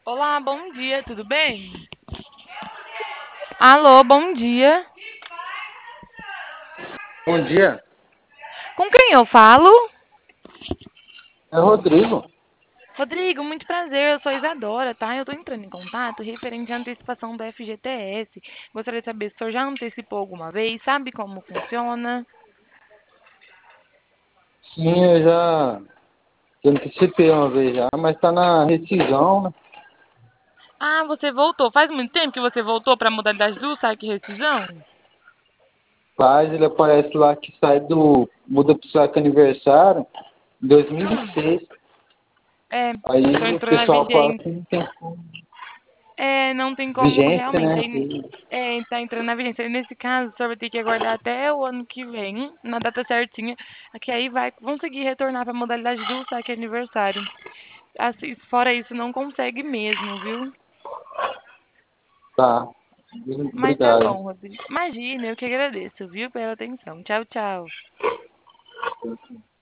Olá, bom dia, tudo bem? Alô, bom dia. Bom dia, Com quem eu falo? é Rodrigo. Rodrigo, muito prazer, eu sou Isadora, tá? Eu tô entrando em contato referente à antecipação do FGTS. Gostaria de saber se o senhor já antecipou alguma vez, sabe como funciona? Sim, eu já antecipei uma vez já, mas tá na rescisão, né? Ah, você voltou. Faz muito tempo que você voltou para a modalidade do saque e rescisão? Faz, ele aparece lá que muda pro saque aniversário em Hum, 2006. é, tô Aí o entrando na pessoal fala vigência. que não tem Não tem como vigência, realmente. né? Aí, tá entrando na vigência. Nesse caso, o senhor vai ter que aguardar até o ano que vem, na data certinha, que aí vai conseguir retornar para a modalidade do saque aniversário. Assim, fora isso, não consegue mesmo, viu? Tá, Mas tá obrigado. bom, Rodrigo. Imagina, eu que agradeço, viu, pela atenção. Tchau, tchau.